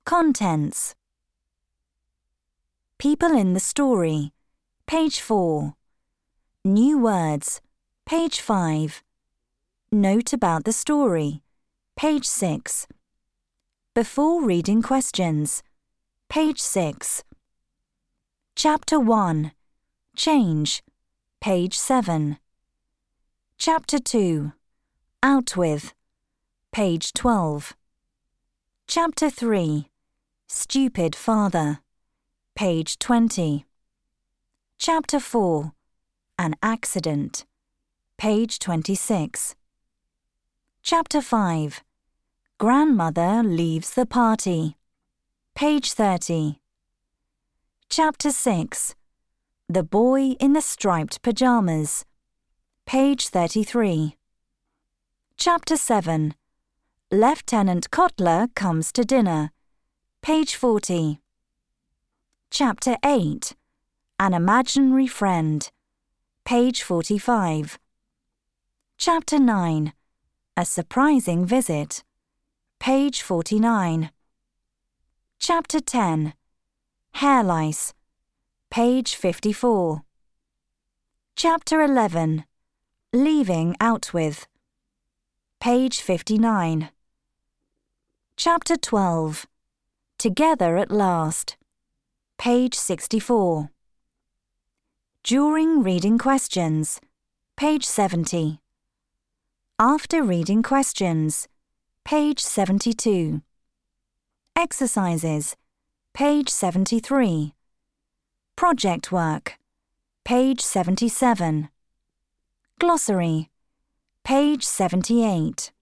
Contents. People in the story. Page 4. New words. Page 5. Note about the story. Page 6. Before reading questions. Page 6. Chapter 1. Change. Page 7. Chapter 2. Out with. Page 12. Chapter 3. Stupid father. Page 20. Chapter 4. An accident. Page 26. Chapter 5. Grandmother leaves the party. Page 30. Chapter 6. The boy in the striped pajamas. Page 33. Chapter 7. Lieutenant Kotler comes to dinner. Page 40. Chapter 8. An imaginary friend. Page 45. Chapter 9. A surprising visit. Page 49. Chapter 10. Hair lice. Page 54. Chapter 11. Leaving out with. Page 59. Chapter 12. Together at last. Page 64. During reading questions. Page 70. After reading questions. Page 72. Exercises. Page 73. Project work. Page 77. Glossary. Page 78.